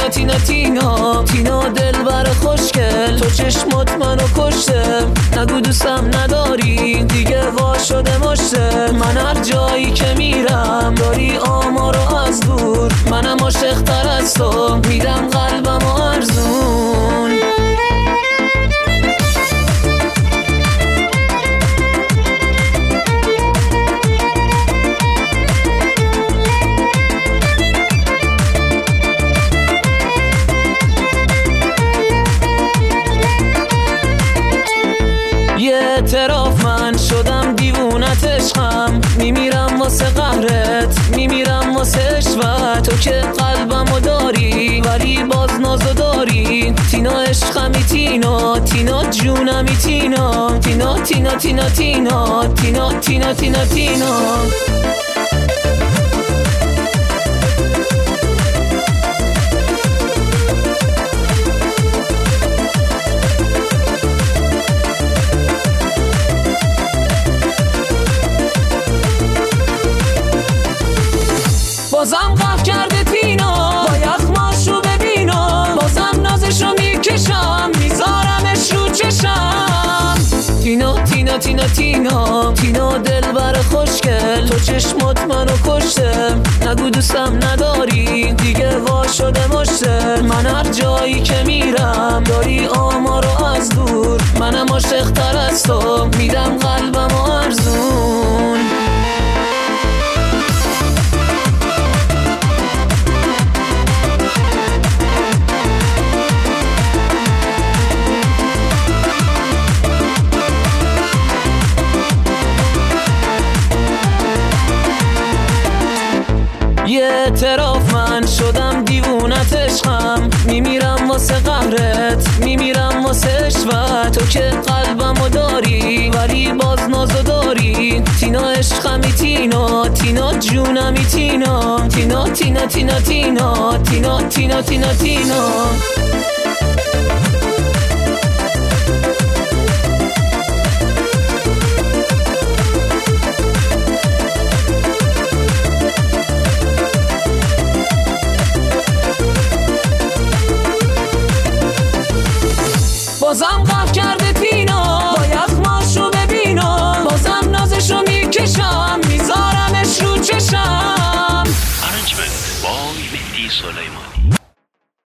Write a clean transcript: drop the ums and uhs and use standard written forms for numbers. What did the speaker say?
تینا تینا تینا تینا دلبر خوشگل، تو چشمات منو کشته، نگو دوستم نداری دیگه وا شده مشته. من هر جایی که میرم داری آمارو از دور، منم عاشق تر از تو، میدم قلبمو ارزون. اعتراف من شدم دیوونت عشقم، میمیرم واسه قهرت، میمیرم واسه عشقت. تو که قلبمو داری ولی باز نازو داری، تینا عشقمی تینا تینا جونمی تینا تینا تینا تینا تینا تینا تینا تینا تینا. بازم قف کرده تینا، با یخماشو ببینا، بازم نازشو میکشم، میذارمش رو چشم. تینا تینا تینا تینا تینا دلبر خوشگل، تو چشمات منو کشته، نگو دوستم نداری دیگه وا شده مشته. من هر جایی که میرم داری آمارو از دور، منم عاشق تر از تو، میدم قلبمو ارزون. یه اعتراف من شدم دیوونت عشقم، میمیرم واسه قهرت، میمیرم واسه عشقت. تو که قلبمو داری ولی باز نازو داری، تینا عشقمی تینا تینا جونمی تینا تینا تینا تینا تینا تینا تینا تینا تینا. بازم قف کرده تینا، با یخماشو ببینا، بازم نازشو میکشم، میذارمش رو چشم. Arrangement by Mehdi Soleimani.